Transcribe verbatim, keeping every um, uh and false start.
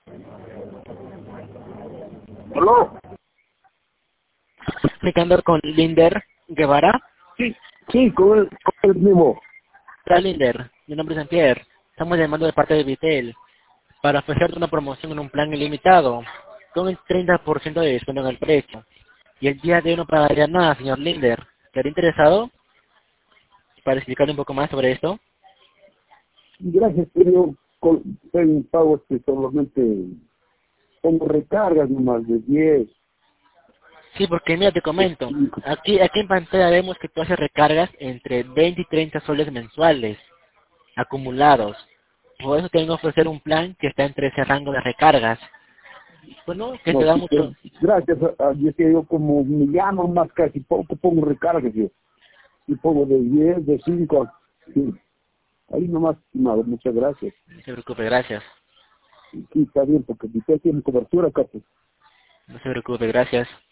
¿Aló? Explicando con Linder Guevara. Sí, sí, con el, con el mismo. Hola Linder, mi nombre es Jean-Pierre. Estamos llamando de parte de Vitel para ofrecerte una promoción en un plan ilimitado con el treinta por ciento de descuento en el precio. Y el día de hoy no pagaría nada, señor Linder. ¿Estaría interesado para explicarle un poco más sobre esto? Gracias, pero yo con, en pagos que solamente pongo recargas nomás de diez. Sí, porque mira, te comento. Aquí, aquí en pantalla vemos que tú haces recargas entre veinte y treinta soles mensuales acumulados. Por eso te vengo a ofrecer un plan que está entre ese rango de recargas. Bueno, que te No, da sí, pero mucho. gracias a, a yo, sé, yo como me llamo más casi poco, pongo recargas yo. Y pongo de diez, de cinco. Sí. Ahí nomás, estimado, muchas gracias. No se preocupe, gracias. Sí, está bien, porque usted tiene cobertura acá, pues. No se preocupe, gracias.